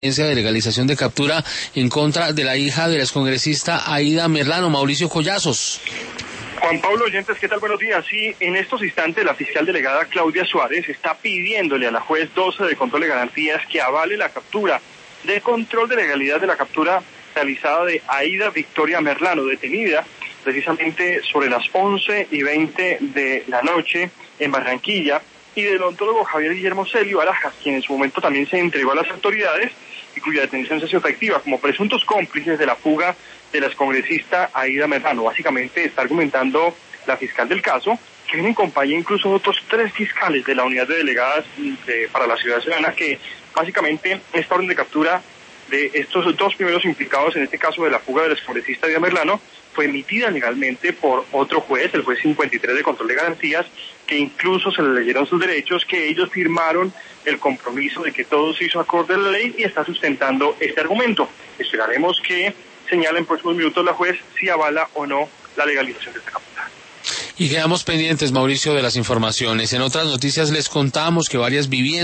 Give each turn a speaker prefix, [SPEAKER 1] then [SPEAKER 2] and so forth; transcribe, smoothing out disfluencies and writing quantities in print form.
[SPEAKER 1] de legalización de captura en contra de la hija de la excongresista Aida Merlano. Mauricio Collazos.
[SPEAKER 2] Juan Pablo, oyentes, ¿qué tal? Buenos días. Sí, en estos instantes la fiscal delegada Claudia Suárez está pidiéndole a la juez 12 de control de garantías que avale la captura de control de legalidad de la captura realizada de Aida Victoria Merlano, detenida precisamente sobre las 11:20 de la noche en Barranquilla, y del odontólogo Javier Guillermo Celio Arajas, quien en su momento también se entregó a las autoridades y cuya detención se hizo efectiva como presuntos cómplices de la fuga de la excongresista Aida Merlano. Básicamente está argumentando la fiscal del caso, que viene en compañía incluso de otros 3 fiscales de la unidad de delegadas para la Ciudad Ciudadana, que básicamente esta orden de captura de estos 2 primeros implicados en este caso de la fuga de la excongresista Aida Merlano fue emitida legalmente por otro juez, el juez 53 de control de garantías, que incluso se le leyeron sus derechos, que ellos firmaron el compromiso de que todo se hizo acorde a la ley y está sustentando este argumento. Esperaremos que señale en próximos minutos la juez si avala o no la legalización de esta captura.
[SPEAKER 1] Y quedamos pendientes, Mauricio, de las informaciones. En otras noticias les contamos que varias viviendas